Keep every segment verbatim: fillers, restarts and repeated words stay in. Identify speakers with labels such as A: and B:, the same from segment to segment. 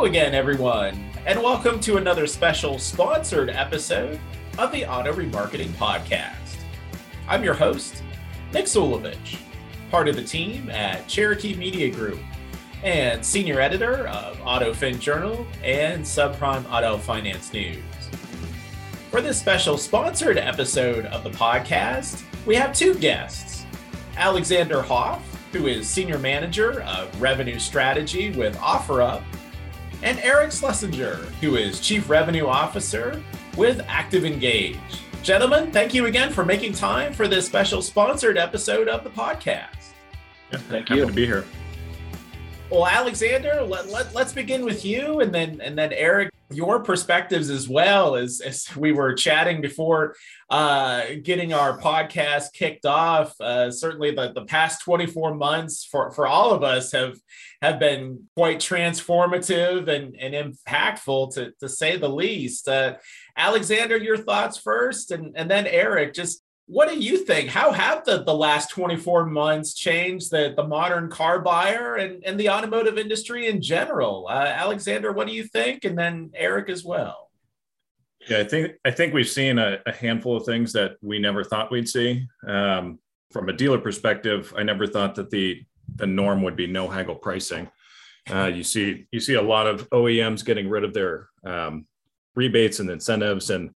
A: again, everyone, and welcome to another special sponsored episode of the Auto Remarketing Podcast. I'm your host, Nick Sulovich, part of the team at Cherokee Media Group and senior editor of AutoFin Journal and Subprime Auto Finance News. For this special sponsored episode of the podcast, we have two guests, Alexander Hoff, who is Senior Manager of Revenue Strategy with OfferUp, and Eric Schlesinger, who is Chief Revenue Officer with ActiveEngage. Gentlemen, thank you again for making time for this special sponsored episode of the podcast.
B: Yeah, thank you. Happy to be here.
A: Well, Alexander, let, let, let's begin with you, and then and then Eric, your perspectives as well, as, as we were chatting before uh, getting our podcast kicked off. Uh, certainly the, the past twenty-four months for, for all of us have, have been quite transformative and, and impactful, to, to say the least. Uh, Alexander, your thoughts first, and, and then Eric, just what do you think? How have the, the last twenty-four months changed the, the modern car buyer and, and the automotive industry in general? Uh, Alexander, what do you think? And then Eric as well.
B: Yeah, I think I think we've seen a, a handful of things that we never thought we'd see. Um, from a dealer perspective, I never thought that the the norm would be no haggle pricing. Uh, you see you see a lot of O E Ms getting rid of their um, rebates and incentives, and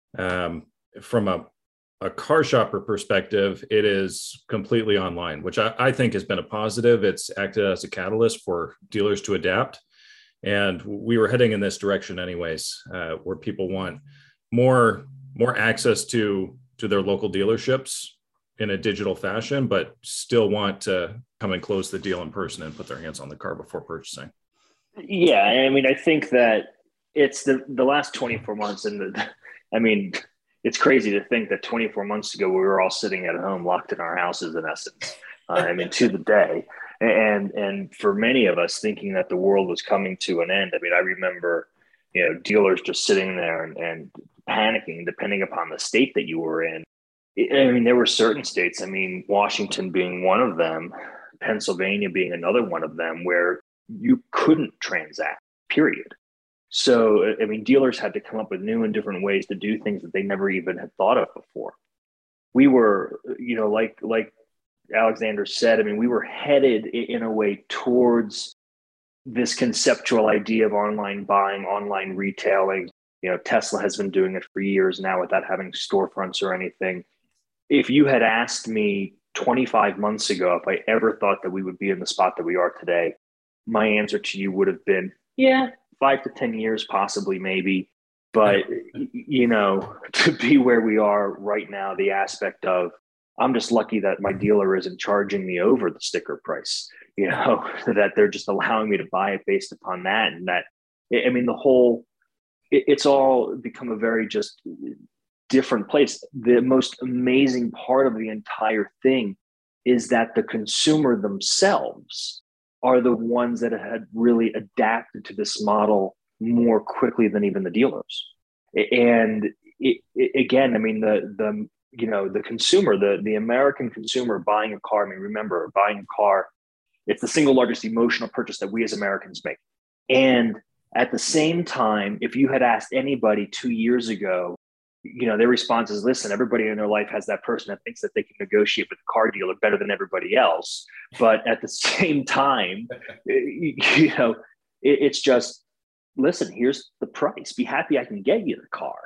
B: um, from a A car shopper perspective, it is completely online, which I, I think has been a positive. It's acted as a catalyst for dealers to adapt. And we were heading in this direction anyways, uh, where people want more, more access to, to their local dealerships in a digital fashion, but still want to come and close the deal in person and put their hands on the car before purchasing.
C: Yeah. I mean, I think that it's the, the last twenty-four months and the, I mean, it's crazy to think that twenty-four months ago, we were all sitting at home, locked in our houses, in essence, uh, I mean, to the day. And, and for many of us thinking that the world was coming to an end. I mean, I remember, you know, dealers just sitting there and, and panicking, depending upon the state that you were in. I mean, there were certain states, I mean, Washington being one of them, Pennsylvania being another one of them, where you couldn't transact, period. So, I mean, dealers had to come up with new and different ways to do things that they never even had thought of before. We were, you know, like like Alexander said, I mean, we were headed in a way towards this conceptual idea of online buying, online retailing. You know, Tesla has been doing it for years now without having storefronts or anything. If you had asked me twenty-five months ago if I ever thought that we would be in the spot that we are today, my answer to you would have been, yeah, five to ten years, possibly, maybe. But, you know, to be where we are right now, the aspect of, I'm just lucky that my dealer isn't charging me over the sticker price, you know, that they're just allowing me to buy it based upon that. And that, I mean, the whole, it, it's all become a very just different place. The most amazing part of the entire thing is that the consumer themselves are the ones that had really adapted to this model more quickly than even the dealers. And it, it, again, I mean, the the you know the consumer, the the American consumer buying a car. I mean, remember, buying a car, it's the single largest emotional purchase that we as Americans make. And at the same time, if you had asked anybody two years ago, you know, their response is, listen, everybody in their life has that person that thinks that they can negotiate with the car dealer better than everybody else. But at the same time, you know, it, it's just, listen, here's the price. Be happy I can get you the car.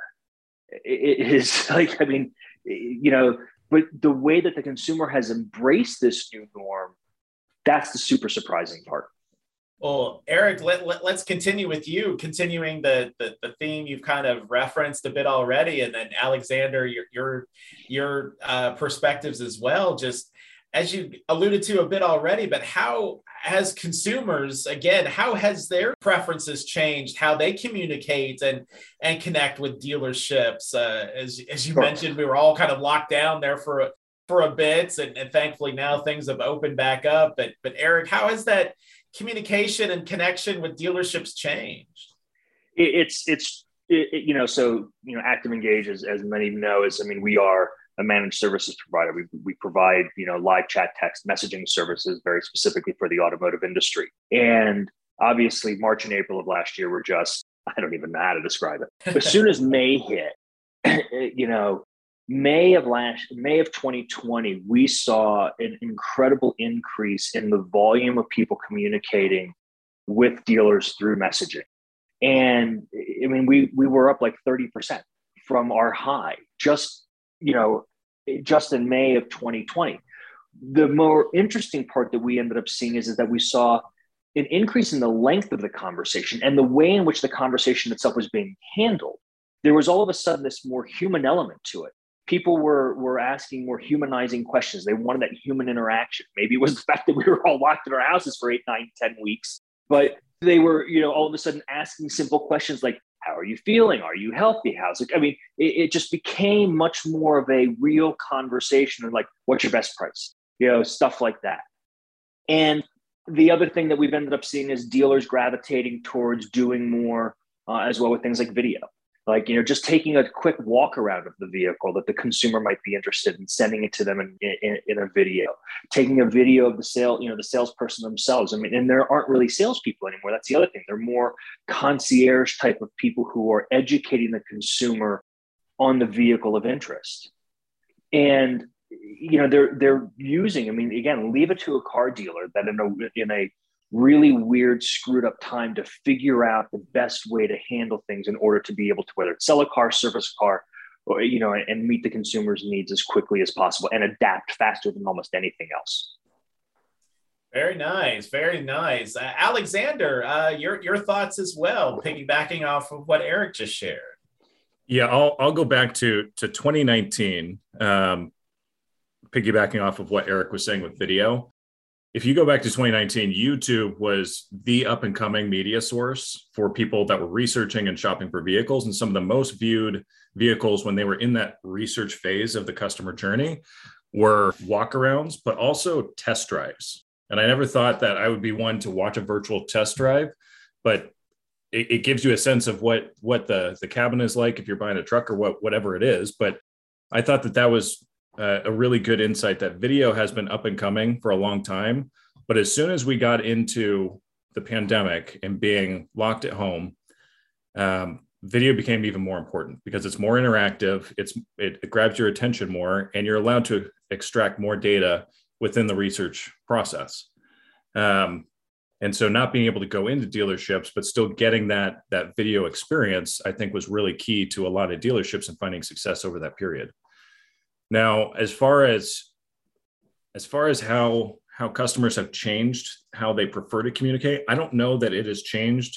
C: It, it is like, I mean, you know, but the way that the consumer has embraced this new norm, that's the super surprising part.
A: Well, Eric, let, let, let's continue with you, continuing the, the the theme you've kind of referenced a bit already. And then Alexander, your your, your uh, perspectives as well, just as you alluded to a bit already, but how has consumers, again, how has their preferences changed, how they communicate and, and connect with dealerships? Uh, as, as you sure. mentioned, we were all kind of locked down there for a, for a bit, and, and thankfully now things have opened back up. But, but Eric, how has that communication and connection with dealerships changed?
C: It's, it's, it, you know, so, you know, ActiveEngage, as, as many of you know, is, I mean, we are a managed services provider. We, we provide, you know, live chat text messaging services very specifically for the automotive industry. And Obviously, March and April of last year were just, I don't even know how to describe it. But as soon as May hit, you know, May of last, May of twenty twenty, we saw an incredible increase in the volume of people communicating with dealers through messaging. And I mean, we we were up like thirty percent from our high, just, you know, just in May of twenty twenty. The more interesting part that we ended up seeing is, is that we saw an increase in the length of the conversation and the way in which the conversation itself was being handled. There was all of a sudden this more human element to it. People were, were asking more humanizing questions. They wanted that human interaction. Maybe it was the fact that we were all locked in our houses for eight, nine, ten weeks, but they were, you know, all of a sudden asking simple questions like, how are you feeling? Are you healthy? How's it? I mean, it, it just became much more of a real conversation of like, what's your best price? You know, stuff like that. And the other thing that we've ended up seeing is dealers gravitating towards doing more uh, as well with things like video. Like, you know, just taking a quick walk around of the vehicle that the consumer might be interested in, sending it to them in, in, in a video, taking a video of the sale, you know, the salesperson themselves. I mean, and there aren't really salespeople anymore. That's the other thing. They're more concierge type of people who are educating the consumer on the vehicle of interest. And, you know, they're, they're using, I mean, again, leave it to a car dealer that in a, in a, really weird, screwed up time to figure out the best way to handle things in order to be able to, whether it's sell a car, service a car, or, you know, and meet the consumer's needs as quickly as possible and adapt faster than almost anything else.
A: Very nice. Very nice. Uh, Alexander, uh, your, your thoughts as well, piggybacking off of what Eric just shared.
B: Yeah, I'll, I'll go back to, to twenty nineteen, um, piggybacking off of what Eric was saying with video. If you go back to twenty nineteen, YouTube was the up and coming media source for people that were researching and shopping for vehicles. And some of the most viewed vehicles when they were in that research phase of the customer journey were walkarounds, but also test drives. And I never thought that I would be one to watch a virtual test drive, but it, it gives you a sense of what, what the, the cabin is like if you're buying a truck or what, whatever it is. But I thought that that was Uh, a really good insight that video has been up and coming for a long time. But as soon as we got into the pandemic and being locked at home, um, video became even more important because it's more interactive. It's it, it grabs your attention more, and you're allowed to extract more data within the research process. Um, and so not being able to go into dealerships, but still getting that, that video experience, I think was really key to a lot of dealerships and finding success over that period. Now, as far as as far as how how customers have changed how they prefer to communicate, I don't know that it has changed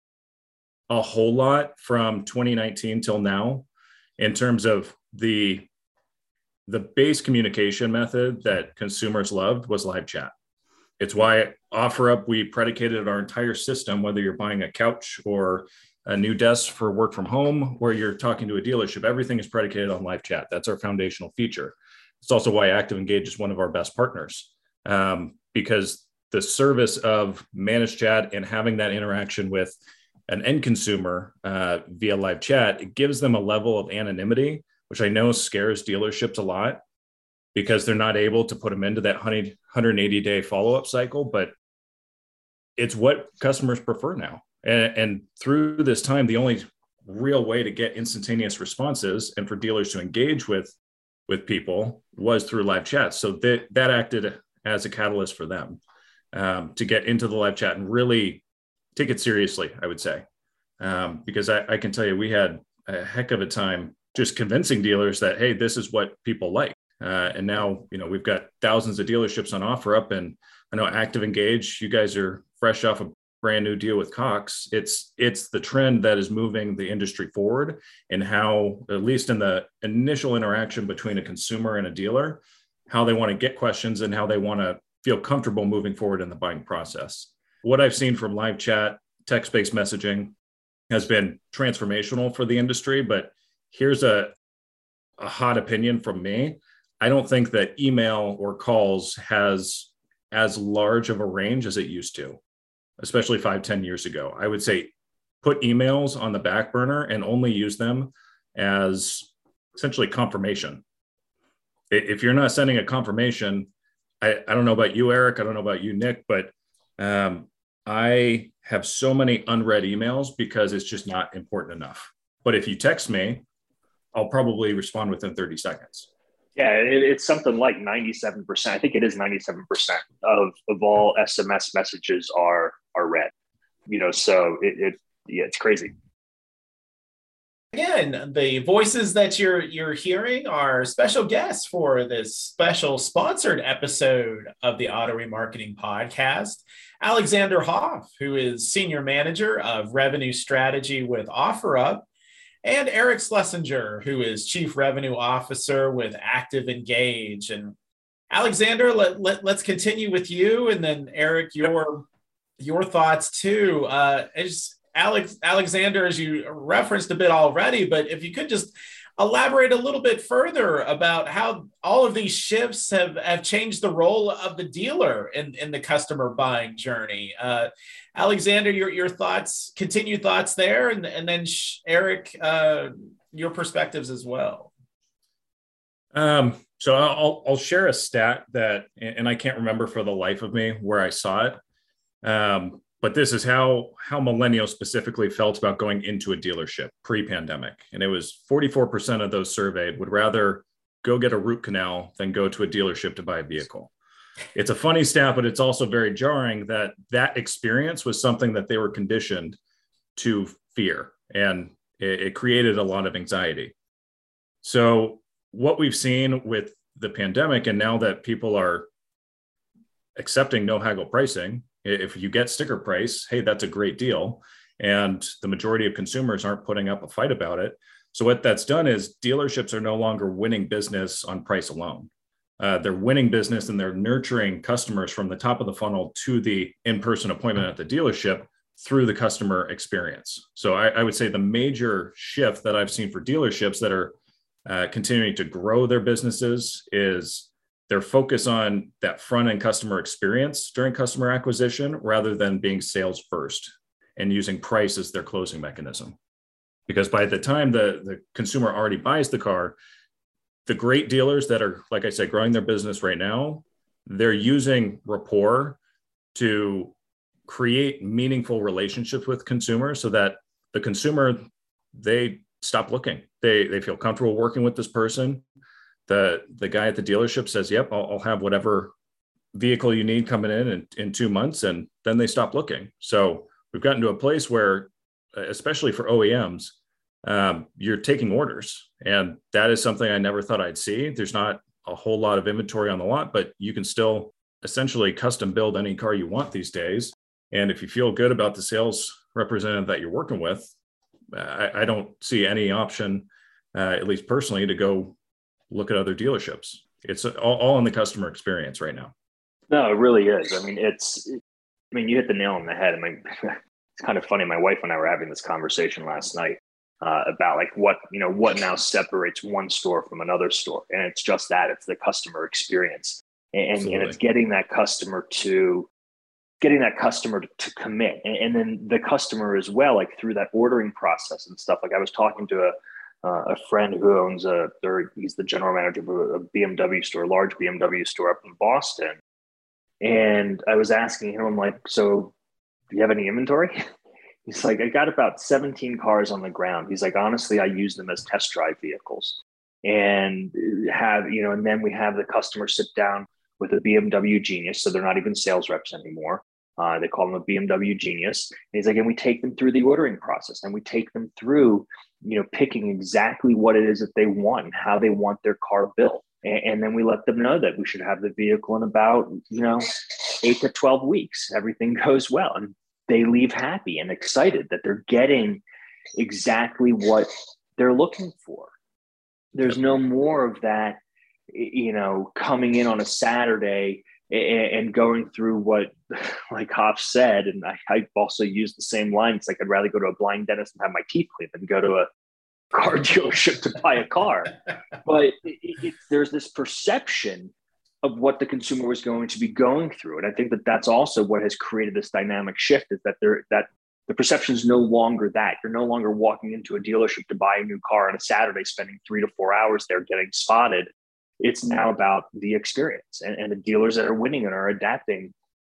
B: a whole lot from twenty nineteen till now in terms of the the base communication method that consumers loved was live chat. It's why at OfferUp we predicated our entire system, whether you're buying a couch or a new desk for work from home, or you're talking to a dealership, everything is predicated on live chat. That's our foundational feature. It's also why ActiveEngage is one of our best partners, um, because the service of managed chat and having that interaction with an end consumer uh, via live chat, it gives them a level of anonymity, which I know scares dealerships a lot because they're not able to put them into that one hundred eighty day follow-up cycle, but it's what customers prefer now. And, and through this time, the only real way to get instantaneous responses and for dealers to engage with, with people was through live chat. So that, that acted as a catalyst for them um, to get into the live chat and really take it seriously, I would say. Um, because I, I can tell you, we had a heck of a time just convincing dealers that, hey, this is what people like. Uh, and now, you know, we've got thousands of dealerships on OfferUp, and I know ActiveEngage, you guys are fresh off a brand new deal with Cox. It's it's the trend that is moving the industry forward, and how, at least in the initial interaction between a consumer and a dealer, how they want to get questions and how they want to feel comfortable moving forward in the buying process. What I've seen from live chat, text-based messaging has been transformational for the industry, but here's a, a hot opinion from me. I don't think that email or calls has as large of a range as it used to, especially five, ten years ago. I would say put emails on the back burner and only use them as essentially confirmation. If you're not sending a confirmation, I, I don't know about you, Eric, I don't know about you, Nick, but um, I have so many unread emails because it's just not important enough. But if you text me, I'll probably respond within thirty seconds.
C: Yeah, it, it's something like ninety-seven percent. I think it is ninety-seven percent of, of all S M S messages are are read. You know, so it, it yeah, it's crazy.
A: Again, the voices that you're you're hearing are special guests for this special sponsored episode of the Auto Remarketing Podcast. Alexander Hoff, who is Senior Manager of Revenue Strategy with OfferUp, and Eric Schlesinger, who is Chief Revenue Officer with Active Engage. And Alexander, let, let, let's continue with you, and then Eric, your, your thoughts too. Uh, as Alex, Alexander, as you referenced a bit already, but if you could just elaborate a little bit further about how all of these shifts have, have changed the role of the dealer in, in the customer buying journey. Uh, Alexander, your, your thoughts, continued thoughts there, and, and then Eric, uh, your perspectives as well.
B: Um, so I'll, I'll share a stat that, and I can't remember for the life of me where I saw it. Um, But this is how, how millennials specifically felt about going into a dealership pre-pandemic. And it was forty-four percent of those surveyed would rather go get a root canal than go to a dealership to buy a vehicle. It's a funny stat, but it's also very jarring that that experience was something that they were conditioned to fear. And it, it created a lot of anxiety. So what we've seen with the pandemic, and now that people are accepting no haggle pricing, if you get sticker price, hey, that's a great deal. And the majority of consumers aren't putting up a fight about it. So what that's done is dealerships are no longer winning business on price alone. Uh, they're winning business and they're nurturing customers from the top of the funnel to the in-person appointment at the dealership through the customer experience. So I, I would say the major shift that I've seen for dealerships that are uh, continuing to grow their businesses is their focus on that front-end customer experience during customer acquisition rather than being sales first and using price as their closing mechanism. Because by the time the, the consumer already buys the car, the great dealers that are, like I said, growing their business right now, they're using rapport to create meaningful relationships with consumers so that the consumer, they stop looking. They, they feel comfortable working with this person. The, the guy at the dealership says, yep, I'll, I'll have whatever vehicle you need coming in, in in two months. And then they stop looking. So we've gotten to a place where, especially for O E Ms, um, you're taking orders. And that is something I never thought I'd see. There's not a whole lot of inventory on the lot, but you can still essentially custom build any car you want these days. And if you feel good about the sales representative that you're working with, I, I don't see any option, uh, at least personally, to go look at other dealerships. It's all, all in the customer experience right now.
C: No, it really is. I mean, it's, I mean, you hit the nail on the head. I mean, it's kind of funny. My wife and I were having this conversation last night uh, about like what, you know, what now separates one store from another store. And it's just that, it's the customer experience. And, and it's getting that customer to, getting that customer to, to commit. And, and then the customer as well, like through that ordering process and stuff. Like I was talking to a, Uh, a friend who owns a, or he's the general manager of a, a B M W store, large B M W store up in Boston. And I was asking him, I'm like, so do you have any inventory? He's like, I got about seventeen cars on the ground. He's like, honestly, I use them as test drive vehicles and have, you know, and then we have the customer sit down with a B M W Genius. So they're not even sales reps anymore. Uh, they call them a B M W Genius. And he's like, and we take them through the ordering process and we take them through, you know, picking exactly what it is that they want and how they want their car built. And, and then we let them know that we should have the vehicle in about, you know, eight to twelve weeks. Everything goes well. And they leave happy and excited that they're getting exactly what they're looking for. There's no more of that, you know, coming in on a Saturday and going through what, like Hoff said, and I, I also use the same line. It's like, I'd rather go to a blind dentist and have my teeth cleaned than go to a car dealership to buy a car. But it, it, there's this perception of what the consumer was going to be going through. And I think that that's also what has created this dynamic shift, is that there, that the perception is no longer that. You're no longer walking into a dealership to buy a new car on a Saturday, spending three to four hours there getting spotted. It's now about the experience, and, and the dealers that are winning and are adapting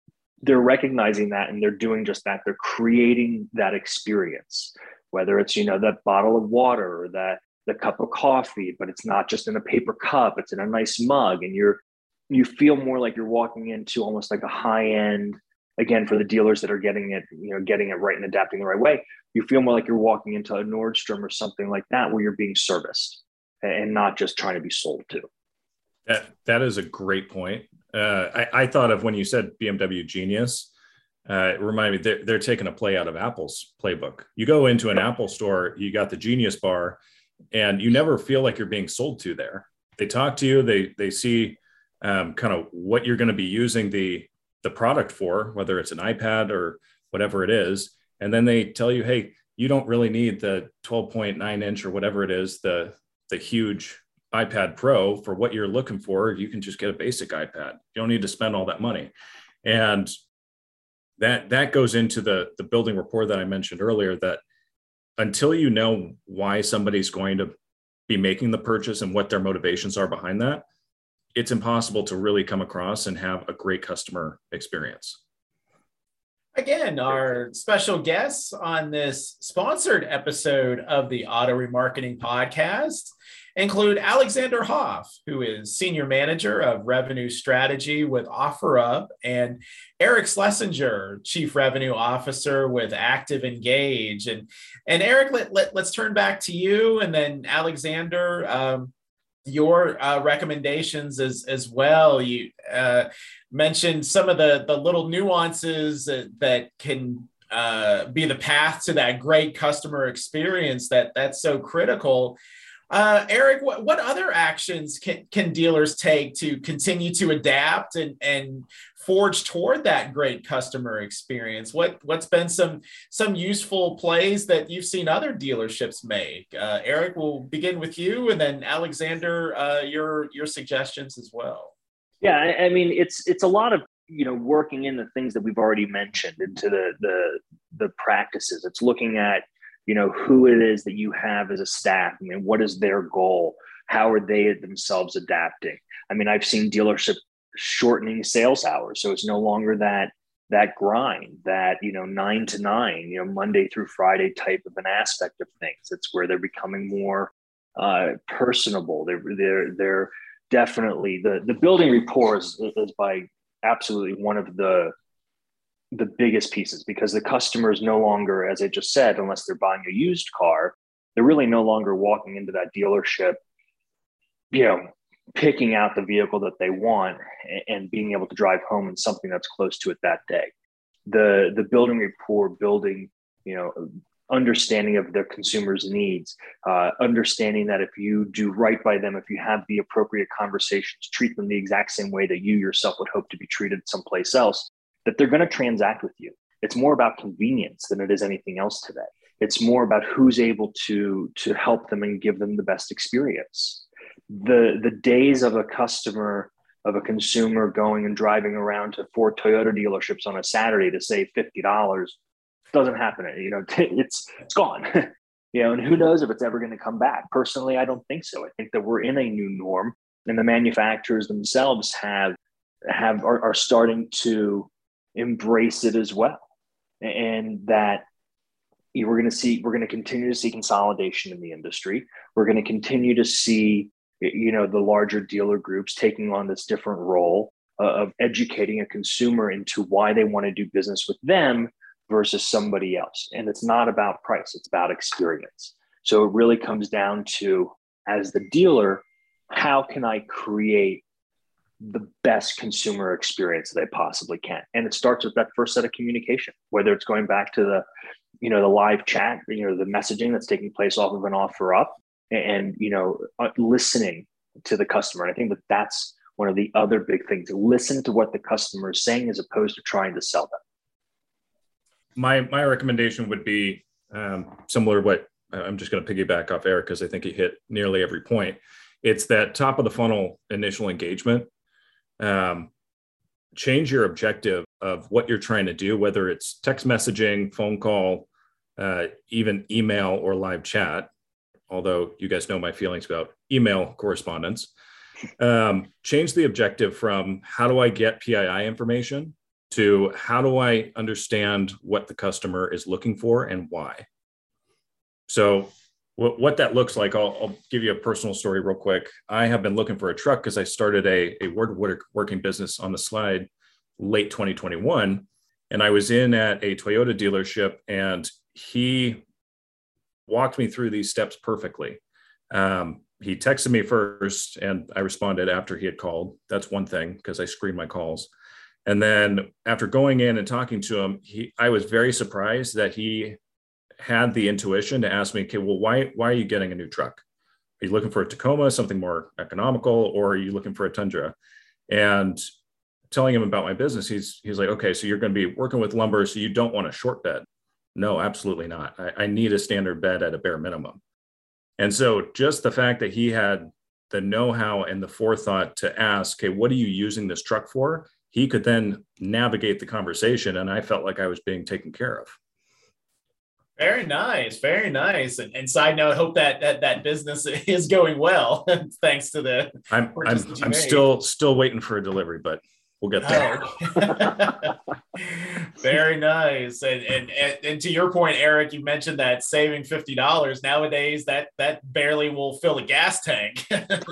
C: they're recognizing that, and they're doing just that. They're creating that experience, whether it's, you know, that bottle of water or that the cup of coffee, but it's not just in a paper cup, it's in a nice mug. And you're, you feel more like you're walking into almost like a high end, again, for the dealers that are getting it, you know, getting it right and adapting the right way, you feel more like you're walking into a Nordstrom or something like that, where you're being serviced and not just trying to be sold to.
B: That, that is a great point. Uh, I, I thought of when you said B M W Genius, uh, it reminded me they're, they're taking a play out of Apple's playbook. You go into an Apple store, you got the Genius bar, and you never feel like you're being sold to there. They talk to you, they they see um, kind of what you're going to be using the the product for, whether it's an iPad or whatever it is, and then they tell you, hey, you don't really need the twelve point nine inch or whatever it is, the the huge iPad Pro for what you're looking for. You can just get a basic iPad. You don't need to spend all that money. And that that goes into the, the building rapport that I mentioned earlier, that until you know why somebody's going to be making the purchase and what their motivations are behind that, it's impossible to really come across and have a great customer experience.
A: Again, our special guests on this sponsored episode of the Auto Remarketing Podcast include Alexander Hoff, who is Senior Manager of Revenue Strategy with OfferUp, and Eric Schlesinger, Chief Revenue Officer with Active Engage. And, and Eric, let, let, let's turn back to you, and then Alexander, um, your uh, recommendations as, as well. You uh, mentioned some of the, the little nuances that, that can uh, be the path to that great customer experience that that's so critical. Uh, Eric, what, what other actions can, can dealers take to continue to adapt and, and forge toward that great customer experience? What, what's been some, some useful plays that you've seen other dealerships make? Uh, Eric, we'll begin with you, and then Alexander, uh, your, your suggestions as well.
C: Yeah, I, I mean, it's it's a lot of, you know, working in the things that we've already mentioned into the the the practices. It's looking at, you know, who it is that you have as a staff. I mean, what is their goal? How are they themselves adapting? I mean, I've seen dealership shortening sales hours. So it's no longer that, that grind, that, you know, nine to nine, you know, Monday through Friday type of an aspect of things. It's where they're becoming more uh, personable. They're, they're, they're definitely the, the building rapport is, is by absolutely one of the, the biggest pieces, because the customer is no longer, as I just said, unless they're buying a used car, they're really no longer walking into that dealership, you know, picking out the vehicle that they want and being able to drive home in something that's close to it that day. The, the building rapport, building, you know, understanding of their consumers' needs, uh, understanding that if you do right by them, if you have the appropriate conversations, treat them the exact same way that you yourself would hope to be treated someplace else, that they're going to transact with you. It's more about convenience than it is anything else today. It's more about who's able to, to help them and give them the best experience. The, the days of a customer, of a consumer going and driving around to four Toyota dealerships on a Saturday to save fifty dollars doesn't happen. You know, it's, it's gone. You know, and who knows if it's ever going to come back. Personally, I don't think so. I think that we're in a new norm, and the manufacturers themselves have, have, are, are starting to embrace it as well. And that we're going to see, we're going to continue to see consolidation in the industry. We're going to continue to see, you know, the larger dealer groups taking on this different role uh, of educating a consumer into why they want to do business with them versus somebody else. And it's not about price, it's about experience. So it really comes down to, as the dealer, how can I create the best consumer experience that I possibly can? And it starts with that first set of communication, whether it's going back to the, you know, the live chat, you know, the messaging that's taking place off of an OfferUp, and, you know, uh, listening to the customer. And I think that that's one of the other big things. Listen to what the customer is saying as opposed to trying to sell them.
B: My, my recommendation would be um, similar to what I'm just going to piggyback off Eric, because I think he hit nearly every point. It's that top of the funnel initial engagement. Um, change your objective of what you're trying to do, whether it's text messaging, phone call, uh, even email or live chat. Although you guys know my feelings about email correspondence. Um, change the objective from how do I get P I I information to how do I understand what the customer is looking for and why. So what, what that looks like, I'll, I'll give you a personal story real quick. I have been looking for a truck because I started a, a word working business on the slide late twenty twenty-one. And I was in at a Toyota dealership and he walked me through these steps perfectly. Um, he texted me first and I responded after he had called. That's one thing because I screened my calls. And then after going in and talking to him, he, I was very surprised that he had the intuition to ask me, okay, well, why, why are you getting a new truck? Are you looking for a Tacoma, something more economical, or are you looking for a Tundra? And telling him about my business, he's, he's like, okay, so you're going to be working with lumber, so you don't want a short bed. No, absolutely not. I, I need a standard bed at a bare minimum. And so just the fact that he had the know-how and the forethought to ask, okay, what are you using this truck for? He could then navigate the conversation. And I felt like I was being taken care of.
A: Very nice. Very nice. And, and side note, I hope that, that that business is going well. Thanks to the,
B: I'm, I'm, I'm still, still waiting for a delivery, but we'll get there.
A: Oh. Very nice. And, and, and, and to your point, Eric, you mentioned that saving fifty dollars nowadays, that, that barely will fill a gas tank.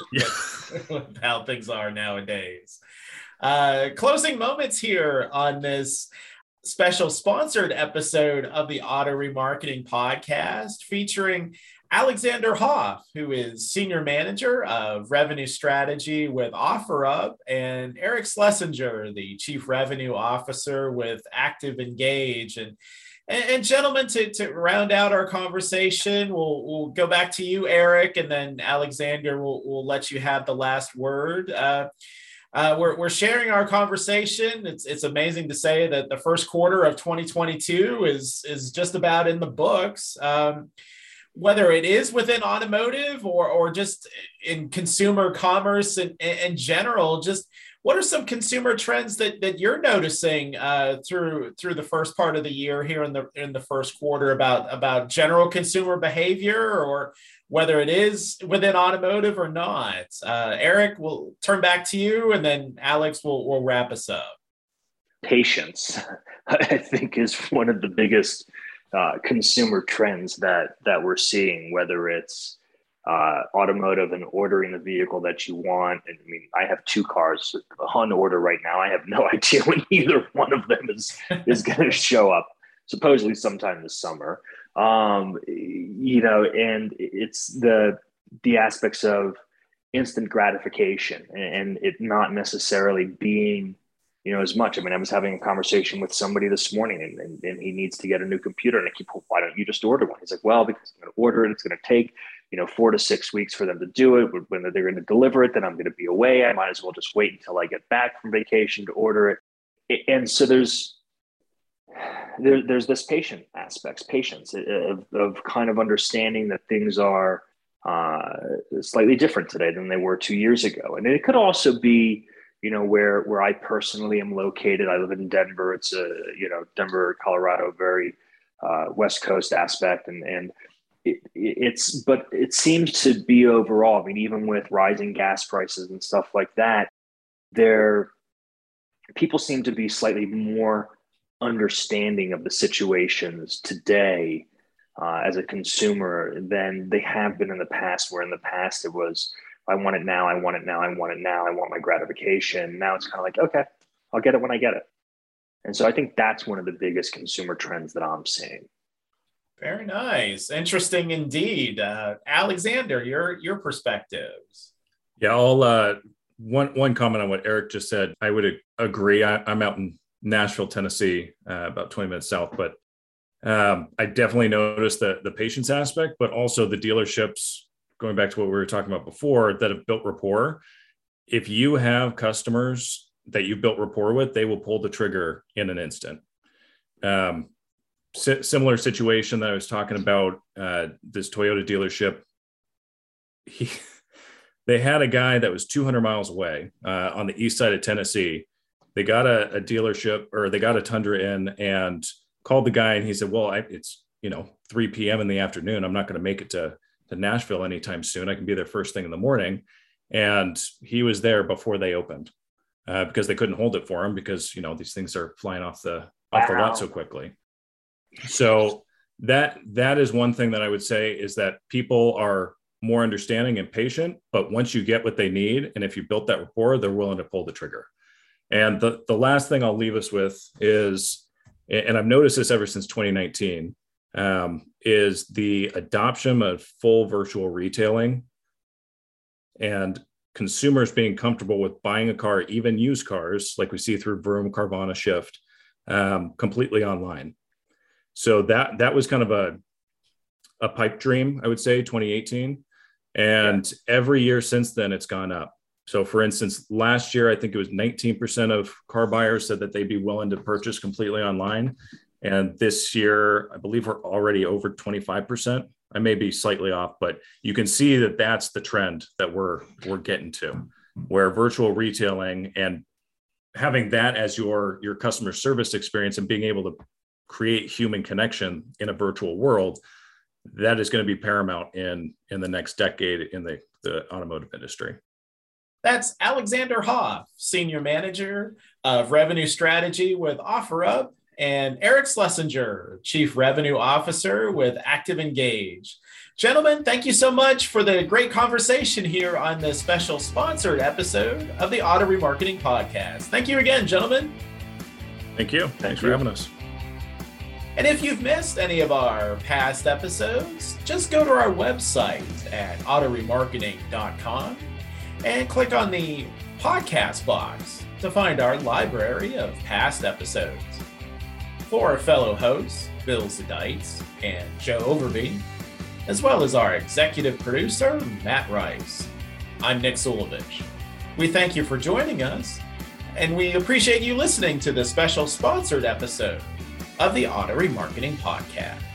A: With how things are nowadays. Uh, closing moments here on this special sponsored episode of the Auto Remarketing Podcast featuring Alexander Hoff, who is Senior Manager of Revenue Strategy with OfferUp, and Eric Schlesinger, the Chief Revenue Officer with Active Engage. And, and, and gentlemen, to, to round out our conversation, we'll, we'll go back to you, Eric, and then Alexander will will let you have the last word. Uh, Uh, we're, we're sharing our conversation. It's it's amazing to say that the first quarter of twenty twenty-two is, is just about in the books. Um, whether it is within automotive or, or just in consumer commerce in, in general, just what are some consumer trends that, that you're noticing uh, through through the first part of the year here in the in the first quarter about, about general consumer behavior, or whether it is within automotive or not? Uh, Eric, we'll turn back to you, and then Alex will will wrap us up.
C: Patience, I think, is one of the biggest uh, consumer trends that that we're seeing, whether it's uh, automotive and ordering the vehicle that you want. And I mean, I have two cars on order right now. I have no idea when either one of them is, is going to show up, supposedly sometime this summer. Um, you know, and it's the, the aspects of instant gratification and it not necessarily being, you know, as much. I mean, I was having a conversation with somebody this morning and, and, and he needs to get a new computer. And I keep, well, why don't you just order one? He's like, well, because I'm going to order it. It's going to take, you know, four to six weeks for them to do it. When they're going to deliver it, then I'm going to be away. I might as well just wait until I get back from vacation to order it. And so there's, there, there's this patient aspects, patience of, of kind of understanding that things are uh, slightly different today than they were two years ago. And it could also be, you know, where, where I personally am located. I live in Denver. It's a, you know, Denver, Colorado, very uh, West Coast aspect. And, and it, it's, but it seems to be overall, I mean, even with rising gas prices and stuff like that, there, people seem to be slightly more understanding of the situations today uh, as a consumer than they have been in the past, where in the past it was, I want it now, I want it now, I want it now, I want my gratification. Now it's kind of like, okay, I'll get it when I get it. And so I think that's one of the biggest consumer trends that I'm seeing.
A: Very nice. Interesting indeed. Uh, Alexander, your your perspectives.
B: Yeah, I'll, uh, one, one comment on what Eric just said. I would agree. I, I'm out in Nashville, Tennessee, uh, about twenty minutes south, but um, I definitely noticed the, the patience aspect, but also the dealerships, going back to what we were talking about before, that have built rapport. If you have customers that you've built rapport with, they will pull the trigger in an instant. Um, si- similar situation that I was talking about, uh, this Toyota dealership, he, they had a guy that was two hundred miles away uh, on the east side of Tennessee. They got a, a dealership, or they got a Tundra in and called the guy. And he said, well, I, it's, you know, three p.m. in the afternoon. I'm not going to make it to, to Nashville anytime soon. I can be there first thing in the morning. And he was there before they opened. uh, because they couldn't hold it for them because, you know, these things are flying off the, off the
C: Wow.
B: lot so quickly. So that, that is one thing that I would say is that people are more understanding and patient, but once you get what they need, and if you built that rapport, they're willing to pull the trigger. And the, the last thing I'll leave us with is, and I've noticed this ever since twenty nineteen, um, is the adoption of full virtual retailing and consumers being comfortable with buying a car, even used cars, like we see through Vroom, Carvana, Shift, um, completely online. So that that was kind of a, a pipe dream, I would say, twenty eighteen. And yeah. every year since then, it's gone up. So for instance, last year, I think it was nineteen percent of car buyers said that they'd be willing to purchase completely online. And this year, I believe we're already over twenty-five percent. I may be slightly off, but you can see that that's the trend that we're, we're getting to, where virtual retailing and having that as your, your customer service experience and being able to create human connection in a virtual world, that is going to be paramount in, in the next decade in the, the automotive industry.
A: That's Alexander Hoff, Senior Manager of Revenue Strategy with OfferUp, and Eric Schlesinger, Chief Revenue Officer with Active Engage. Gentlemen, thank you so much for the great conversation here on this special sponsored episode of the Auto Remarketing Podcast. Thank you again, gentlemen.
B: Thank you. Thanks
C: Thank
B: for
C: you.
B: having us.
A: And if you've missed any of our past episodes, just go to our website at auto remarketing dot com and click on the podcast box to find our library of past episodes. For our fellow hosts, Bill Zadites and Joe Overby, as well as our executive producer, Matt Rice, I'm Nick Zulovich. We thank you for joining us, and we appreciate you listening to this special sponsored episode of the Auto Remarketing Podcast.